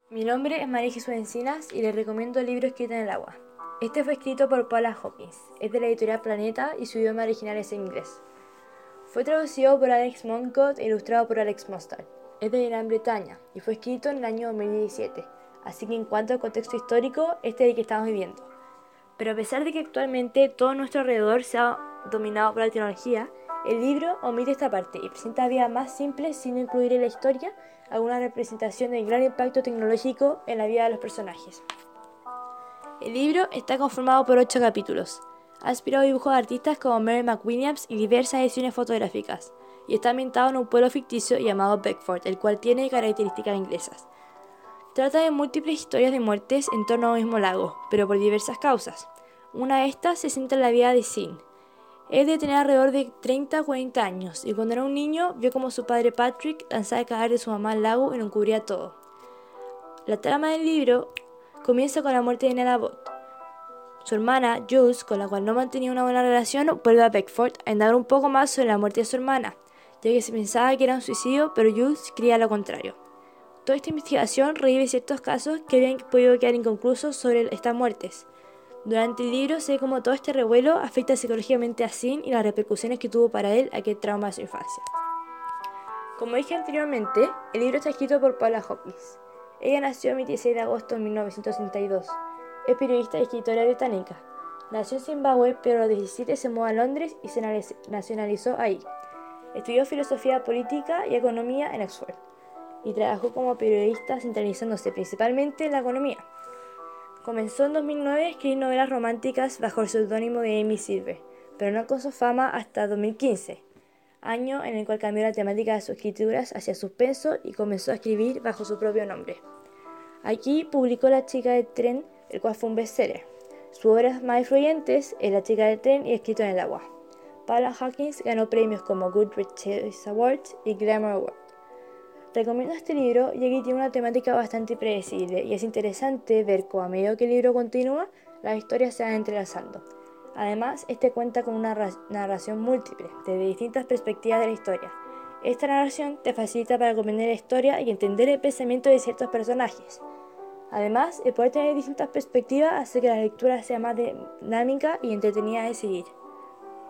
Mi nombre es María Jesús Encinas y les recomiendo el libro Escrito en el agua. Este fue escrito por Paula Hawkins, es de la editorial Planeta y su idioma original es inglés. Fue traducido por Alex Moncott e ilustrado por Alex Mostard. Es de Gran Bretaña y fue escrito en el año 2017, así que en cuanto al contexto histórico, este es el que estamos viviendo. Pero a pesar de que actualmente todo nuestro alrededor se ha dominado por la tecnología, el libro omite esta parte y presenta vidas más simples sin incluir en la historia alguna representación del gran impacto tecnológico en la vida de los personajes. El libro está conformado por 8 capítulos. Ha inspirado dibujos de artistas como Mary McWilliams y diversas ediciones fotográficas, y está ambientado en un pueblo ficticio llamado Beckford, el cual tiene características inglesas. Trata de múltiples historias de muertes en torno a un mismo lago, pero por diversas causas. Una de estas se centra en la vida de Sin. Es de tener alrededor de 30 o 40 años, y cuando era un niño vio como su padre Patrick lanzaba el cadáver de su mamá al lago y lo cubría todo. La trama del libro comienza con la muerte de Nella Bott. Su hermana, Jules, con la cual no mantenía una buena relación, vuelve a Beckford a indagar un poco más sobre la muerte de su hermana, ya que se pensaba que era un suicidio, pero Jules creía lo contrario. Toda esta investigación revive ciertos casos que habían podido quedar inconclusos sobre estas muertes. Durante el libro se ve cómo todo este revuelo afecta psicológicamente a Sin y las repercusiones que tuvo para él aquel trauma de su infancia. Como dije anteriormente, el libro está escrito por Paula Hawkins. Ella nació el 26 de agosto de 1962. Es periodista y escritora británica. Nació en Zimbabue, pero a los 17 se mudó a Londres y se nacionalizó ahí. Estudió filosofía política y economía en Oxford y trabajó como periodista centralizándose principalmente en la economía. Comenzó en 2009 a escribir novelas románticas bajo el seudónimo de Amy Silver, pero no alcanzó fama hasta 2015, año en el cual cambió la temática de sus escrituras hacia suspenso y comenzó a escribir bajo su propio nombre. Aquí publicó La chica del tren, el cual fue un bestseller. Sus obras más influyentes es La chica del tren y Escrito en el agua. Paula Hawkins ganó premios como Goodreads Choice Awards y Glamour Award. Recomiendo este libro ya que tiene una temática bastante predecible y es interesante ver cómo a medida que el libro continúa, las historias se van entrelazando. Además, este cuenta con una narración múltiple, desde distintas perspectivas de la historia. Esta narración te facilita para comprender la historia y entender el pensamiento de ciertos personajes. Además, el poder tener distintas perspectivas hace que la lectura sea más dinámica y entretenida de seguir.